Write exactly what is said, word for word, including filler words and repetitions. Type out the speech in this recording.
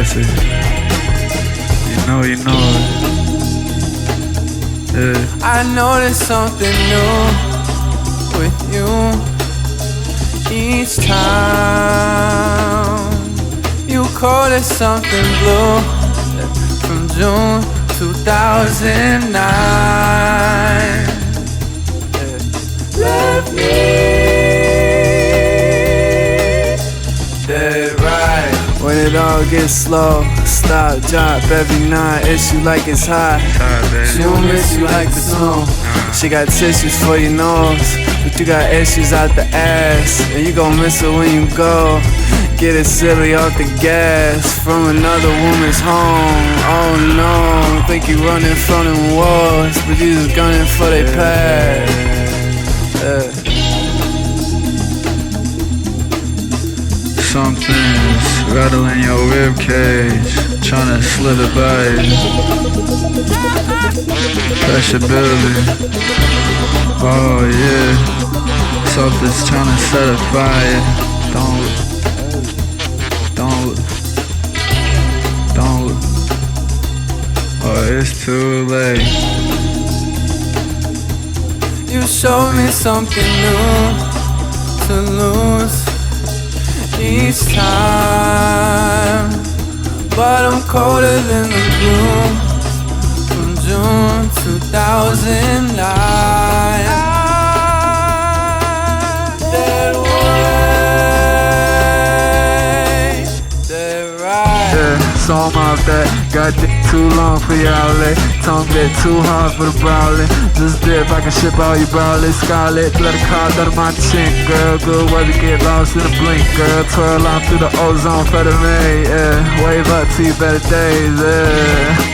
classic. You know, you know it. Yeah. I know there's something new with you each time you call it something blue from June two thousand nine. Left me dead right when it all gets slow. Stop, drop every night. Issue like it's hot. She don't miss you like the snow. She got tissues for your nose, but you got issues out the ass, and you gon' miss her when you go. Get it silly off the gas from another woman's home. Oh no, think you running from them walls, but you just gunning for they past. Yeah. Something's rattling your ribcage, tryna slither by it. Pressure building. Oh yeah. Something's tryna set a fire. Don't, don't, don't. Oh, it's too late. You showed me something new to lose each time, but I'm colder than the gloom from June two thousand nine. That way, that right. Yeah, so I'm off that. Got dick too long for your outlet. Tongue bit too hard for the browling. Just dip, I can ship all your browlers. Scarlet, let a car out of my chin, girl. Good weather, get lost in a blink, girl. Twirl on through the ozone for the May, yeah. Wave up to your better days, yeah.